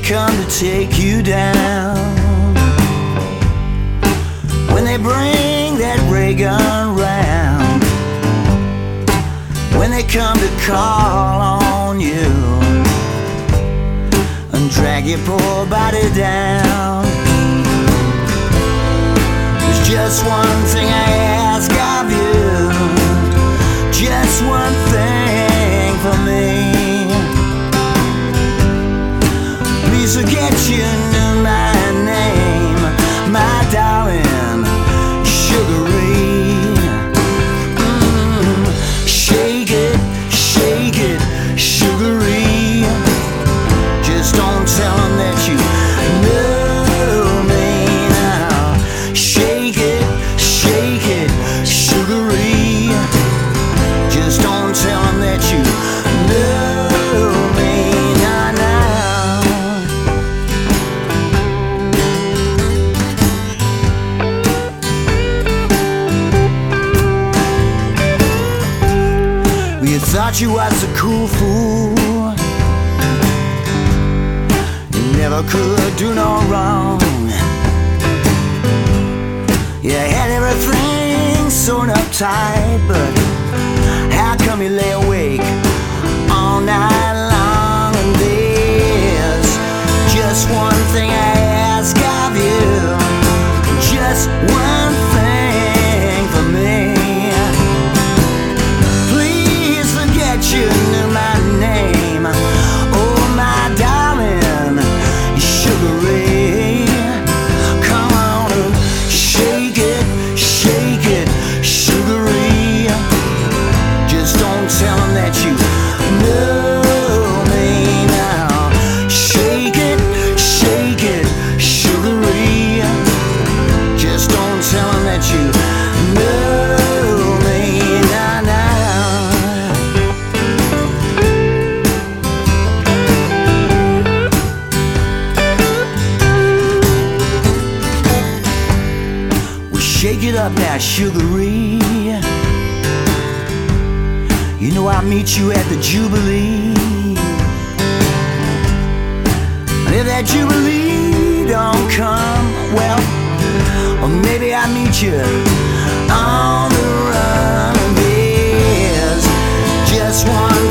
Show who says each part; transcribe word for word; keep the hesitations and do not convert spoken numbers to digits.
Speaker 1: come to take you down, when they bring that ray gun round, when they come to call on you and drag your poor body down. There's just one thing I ask of you, just one thing for me. Please forget you knew my name, my darling, Sugaree. Mm, shake it, shake it, Sugaree. Just don't tell them that you know me now. Shake it, shake it, Sugaree. Just don't tell them that you know me now, now. You thought you was a cool fool, you never could do no wrong. You had everything sewn up tight, but how come you lay awake all night long? And there's just one thing I ask of you, just one thing for me. You knew my name, oh my darling, Sugaree. Come on and shake it, shake it, Sugaree. Just don't tell them that you know me now. Shake it, shake it, Sugaree. Just don't tell them that you know me now, now. Shake it up now, Sugaree. You know I'll meet you at the Jubilee. And if that Jubilee don't come, well, or maybe I'll meet you on the run. There's just one